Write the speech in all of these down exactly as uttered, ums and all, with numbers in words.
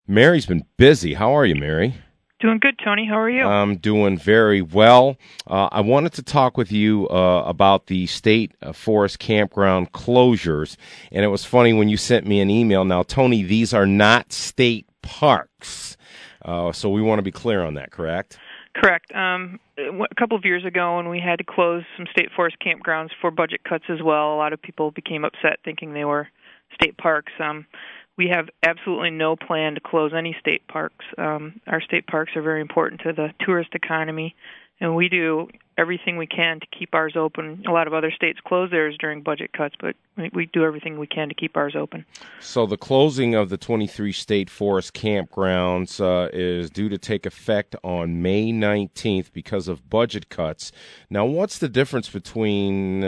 Mary's been busy. How are you, Mary? Doing good, Tony. How are you? I'm doing very well. Uh, I wanted to talk with you uh, about the state uh, forest campground closures. And it was funny when you sent me an email. Now, Tony, these are not state parks. Uh, so we want to be clear on that, correct? Correct. Um, a couple of years ago when we had to close some state forest campgrounds for budget cuts as well, a lot of people became upset thinking they were state parks. Um, we have absolutely no plan to close any state parks. Um, our state parks are very important to the tourist economy, and we do everything we can to keep ours open. A lot of other states close theirs during budget cuts, but we, we do everything we can to keep ours open. So the closing of the twenty-three state forest campgrounds uh, is due to take effect on May nineteenth because of budget cuts. Now, what's the difference between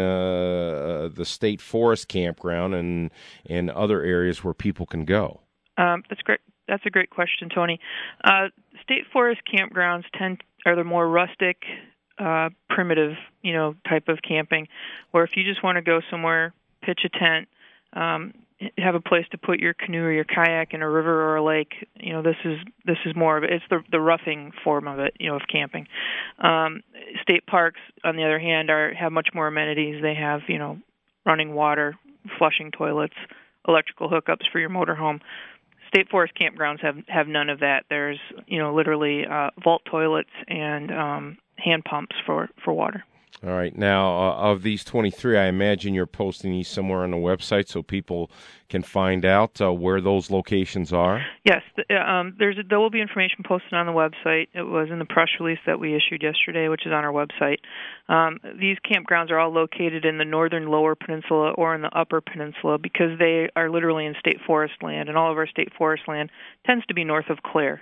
uh, the state forest campground and, and other areas where people can go? Um, that's great. That's a great question, Tony. Uh, state forest campgrounds tend are the more rustic, uh, primitive, you know, type of camping, where if you just want to go somewhere, pitch a tent, um, have a place to put your canoe or your kayak in a river or a lake. You know, this is this is more of it. It's the the roughing form of it, you know, of camping. Um, state parks, on the other hand, are have much more amenities. They have, you know, running water, flushing toilets, electrical hookups for your motorhome. State forest campgrounds have have none of that. There's, you know, literally uh, vault toilets and um, hand pumps for, for water. All right. Now, uh, of these twenty-three, I imagine you're posting these somewhere on the website so people can find out uh, where those locations are? Yes. Um, there's a, there will be information posted on the website. It was in the press release that we issued yesterday, which is on our website. Um, these campgrounds are all located in the northern lower peninsula or in the upper peninsula because they are literally in state forest land, and all of our state forest land tends to be north of Clare.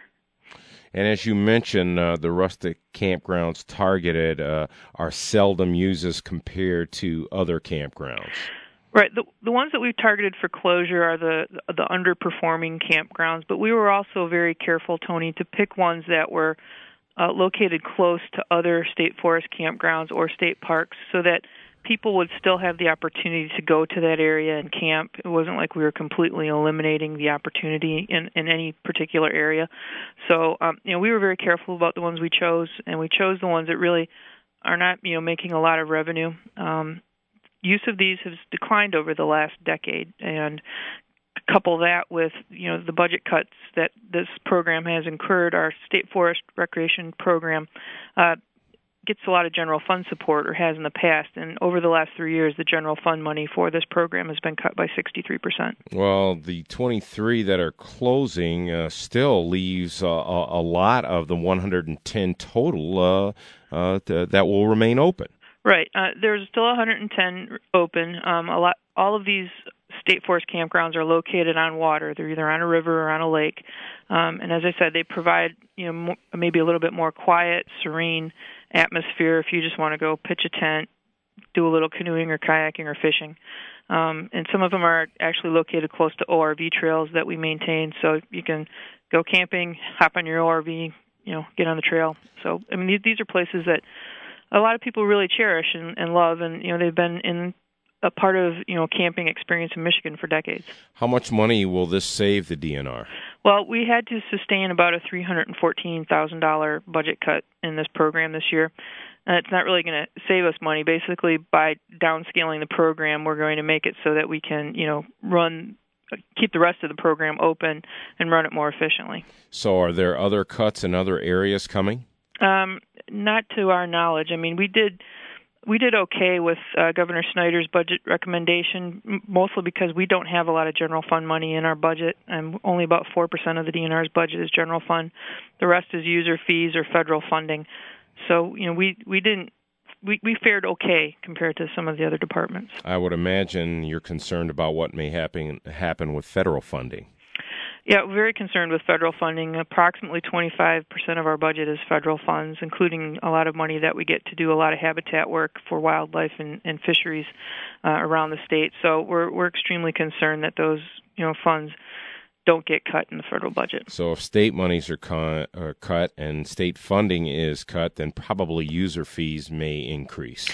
And as you mentioned, uh, the rustic campgrounds targeted uh, are seldom used as compared to other campgrounds. Right. The the ones that we've targeted for closure are the the underperforming campgrounds, but we were also very careful, Tony, to pick ones that were uh, located close to other state forest campgrounds or state parks so that people would still have the opportunity to go to that area and camp. It wasn't like we were completely eliminating the opportunity in, in any particular area. So, um, you know, we were very careful about the ones we chose, and we chose the ones that really are not, you know, making a lot of revenue. Um, use of these has declined over the last decade, and couple that with, you know, the budget cuts that this program has incurred. Our state forest recreation program uh, gets a lot of general fund support, or has in the past, and over the last three years, the general fund money for this program has been cut by sixty-three percent. Well, the twenty-three that are closing uh, still leaves uh, a, a lot of the one hundred ten total uh, uh, th- that will remain open. Right. Uh, there's still one hundred ten open. Um, a lot. All of these state forest campgrounds are located on water. They're either on a river or on a lake. Um, and as I said, they provide, you know, more, maybe a little bit more quiet, serene atmosphere if you just want to go pitch a tent, do a little canoeing or kayaking or fishing. Um, and some of them are actually located close to O R V trails that we maintain, so you can go camping, hop on your O R V, you know, get on the trail. So, I mean, these, these are places that a lot of people really cherish and, and love, and, you know, they've been in a part of, you know, camping experience in Michigan for decades. How much money will this save the D N R? Well, we had to sustain about a three hundred fourteen thousand dollars budget cut in this program this year. And it's not really going to save us money. Basically, by downscaling the program, we're going to make it so that we can, you know, run, keep the rest of the program open and run it more efficiently. So are there other cuts in other areas coming? Um, not to our knowledge. I mean, we did... We did okay with uh, Governor Snyder's budget recommendation, m- mostly because we don't have a lot of general fund money in our budget, and only about four percent of the D N R's budget is general fund. The rest is user fees or federal funding. So, you know, we, we didn't we, we fared okay compared to some of the other departments. I would imagine you're concerned about what may happen happen with federal funding. Yeah, we're very concerned with federal funding. Approximately twenty-five percent of our budget is federal funds, including a lot of money that we get to do a lot of habitat work for wildlife and, and fisheries uh, around the state. So we're we're extremely concerned that those, you know, funds don't get cut in the federal budget. So if state monies are, con- are cut and state funding is cut, then probably user fees may increase.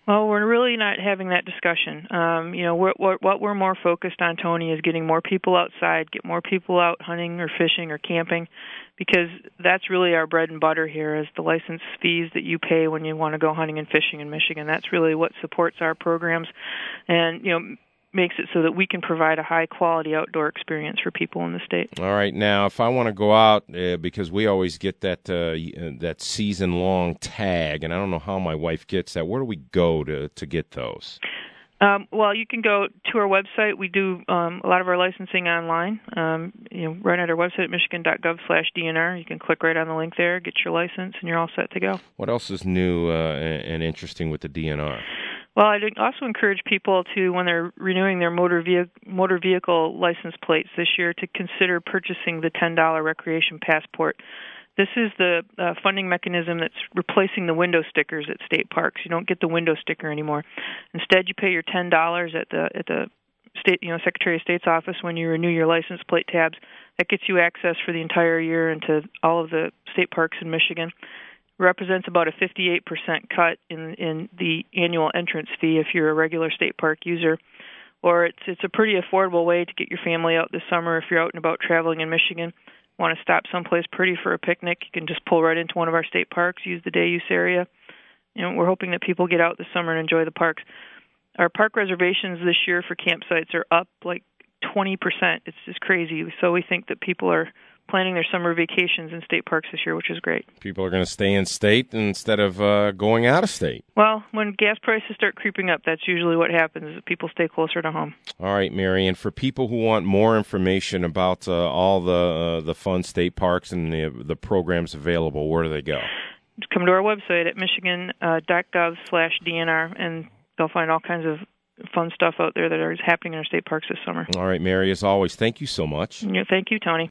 Well, we're really not having that discussion. Um, you know, we're, we're, what we're more focused on, Tony, is getting more people outside, get more people out hunting or fishing or camping, because that's really our bread and butter here is the license fees that you pay when you want to go hunting and fishing in Michigan. That's really what supports our programs and, you know, makes it so that we can provide a high-quality outdoor experience for people in the state. All right. Now, if I want to go out, uh, because we always get that uh, that season-long tag, and I don't know how my wife gets that, where do we go to, to get those? Um, well, you can go to our website. We do um, a lot of our licensing online. Um, you know, right at our website, michigan dot gov slash D N R. You can click right on the link there, get your license, and you're all set to go. What else is new uh, and interesting with the D N R? Well, I'd also encourage people to, when they're renewing their motor vehicle, motor vehicle license plates this year, to consider purchasing the ten dollars recreation passport. This is the uh, funding mechanism that's replacing the window stickers at state parks. You don't get the window sticker anymore. Instead, you pay your ten dollars at the at the state, you know, Secretary of State's office when you renew your license plate tabs. That gets you access for the entire year into all of the state parks in Michigan. Represents about a fifty-eight percent cut in in the annual entrance fee if you're a regular state park user, or it's it's a pretty affordable way to get your family out this summer if you're out and about traveling in Michigan. Want to stop someplace pretty for a picnic, you can just pull right into one of our state parks, use the day use area. You know, we're hoping that people get out this summer and enjoy the parks. Our park reservations this year for campsites are up like twenty percent. It's just crazy. So we think that people are planning their summer vacations in state parks this year, which is great. People are going to stay in state instead of uh, going out of state. Well, when gas prices start creeping up, that's usually what happens, is that people stay closer to home. All right, Mary, and for people who want more information about uh, all the uh, the fun state parks and the, the programs available, where do they go? Just come to our website at michigan dot gov slash D N R, and they'll find all kinds of fun stuff out there that is happening in our state parks this summer. All right, Mary, as always, thank you so much. Yeah, thank you, Tony.